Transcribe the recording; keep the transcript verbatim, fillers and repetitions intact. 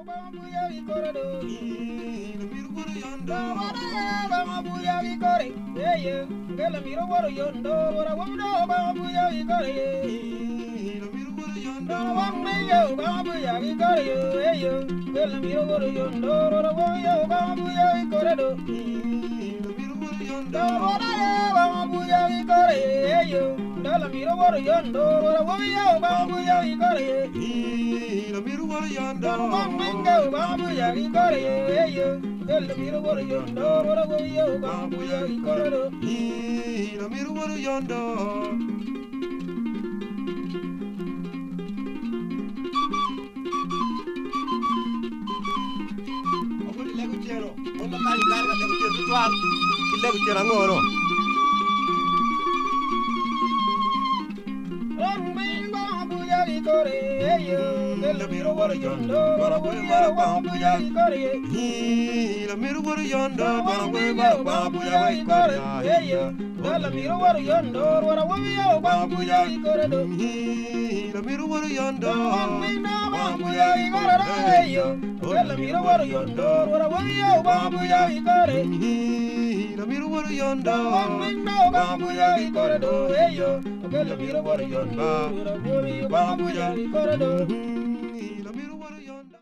bambuya ikore do la miru woro yondo bambuya ikore yeah yeah gela miru woro yondo wora wondo bambuya ikore la miru woro yondo bambuya bambuya ikore yeah yeah gela miru woro yondo wora wondo bambuya ikore do la miru woro yondo bambuya ikore yeah yeah gela miru woro yondo wora wondo bambuya ikore la miru woro yondo bambuya bambuya ikore yeah yeah gela miru woro yondo wora wondo bambuya ikore do la miru woro yondo ogol legu cero on la kali gar ga legu cero toal ki legu cero ngoro la miru woro yondo wara woya bambuya ikore la miru woro yondo wara woya bambuya ikore la miru woro yondo wara woya bambuya ikore do la miru woro yondo bambuya ikore la miru woro yondo wara woya bambuya ikore la miru woro yondo bambuya ikore do la miru woro yondo wara woya bambuya ikore do